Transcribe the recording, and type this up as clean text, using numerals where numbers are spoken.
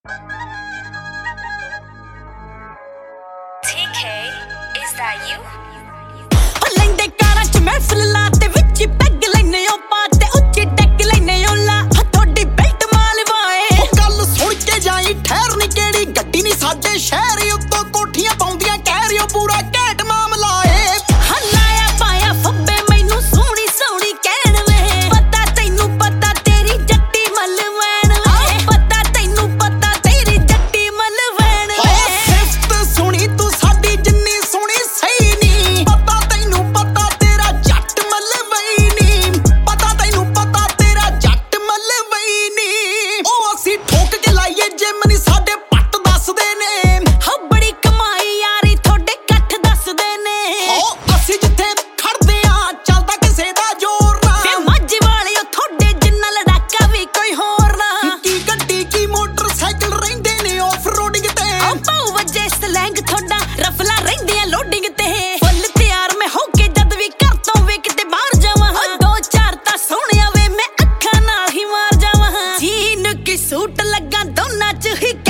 TK, is that you? ਲੈਂਦੇ ਕਾਰਾਂ ਚ ਮਹਿਫਿਲ ਲਾ ਤੇ ਵਿੱਚ ਪੈਗ ਲੈਨੇ ਓ ਪਾ ਤੇ ਉੱਚੀ ਡੈਕ ਲੈਨੇ ਓ ਲਾ ਤੁਹਾਡੀ ਬੈਲਟ ਮਾਲ ਵਾਏ ਗੱਲ ਸੁਣ ਕੇ ਜਾਈ ਠਹਿਰ ਨੀ ਕਿਹੜੀ ਗੱਡੀ ਨੀ ਸਾਡੇ ਸ਼ਹਿਰ ਉੱਤੋਂ ਕੋਠੀਆਂ ਪਾਉਂਦੀਆਂ ਕਹਿ ਰਿਓ ਪੂਰਾ ਘੈਂਟ ਮਾਮਲਾ ਏ ਹਲਾਇਆ ਪਾਇਆ ਫੱਬੇ ਮੈਨੂੰ ਸੋਹਣੀ ਸੋਹਣੀ ਕਹਿਣ ਵੇ ਪਤਾ ਤੈਨੂੰ ਪਤਾ ਤੇਰੀ ਜੱਟੀ ਮੱਲ ਵੈਣ ਵੇ ਪਤਾ ਤੈਨੂੰ ਪਤਾ ਤੇਰੀ ਜੱਟੀ ਮੱਲ ਵੈਣ ਵੇ ਸਿਫਤ ਸੁਣੀ ਤੂੰ ਸਾਡੀ ਜਿੰਨੀ ਸੋਹਣੀ ਸਹੀ ਨੀ ਪਤਾ ਤੈਨੂੰ ਪਤਾ ਤੇਰਾ ਜੱਟ ਮੱਲ ਵਈ ਨੀ ਪਤਾ ਤੈਨੂੰ ਪਤਾ ਤੇਰਾ ਜੱਟ ਮੱਲ ਵਈ ਨੀ ਉਹ ਅਸੀਂ ਠੋਕ ਕੇ ਲਾਈਏ ਜਿਮ ਨੀ ਸਾਡੇ ਪੱਟ ਦੱਸਦੇ ਨੇ ਹੋ ਬੜੀ ਕਮਾਈ ਯਾਰੀ ਤੁਹਾਡੇ ਇਕੱਠ ਦੱਸਦੇ ਨੇ ਅਸੀਂ ਜਿੱਥੇ ਖੜਦੇ ਆ ਚੱਲਦਾ ਕਿਸੇ ਦਾ ਜ਼ੋਰ ਨਾ ਵੇ ਮਾਝੇ ਵਾਲਿਓ ਤੁਹਾਡੇ ਜਿੰਨਾ ਲੜਾਕਾ ਵੀ ਕੋਈ ਹੋਰ ਨਾ ਕੀ ਗੱਡੀ ਕੀ ਮੋਟਰਸਾਈਕਲ ਰਹਿੰਦੇ ਨੇ ਆਫ ਰੋਡਿੰਗ ਤੇ ਪਾਉ ਵਜੇ ਸਲੈਂਗ ਤੁਹਾਡਾ ਰਫਲਾ ਰਹਿੰਦੇ ਆ ਲੋਡਿੰਗ ਤੇ ਫੁੱਲ ਤਿਆਰ ਮੈਂ ਹੋ ਕੇ ਜਦ ਵੀ ਘਰ ਤੋਂ ਵੇ ਕਿਤੇ ਬਾਹਰ ਜਾਵਾਂ ਦੋ ਚਾਰ ਤਾਂ ਸੋਹਣਿਆ ਵੇ ਮੈਂ ਅੱਖਾਂ ਨਾਲ ਹੀ ਮਾਰ ਜਾਵਾਂ ਜੀਨ ਕੀ ਸੂਟ ਲੱਗਾ ਦੋਨਾਂ ਚ ਹੀ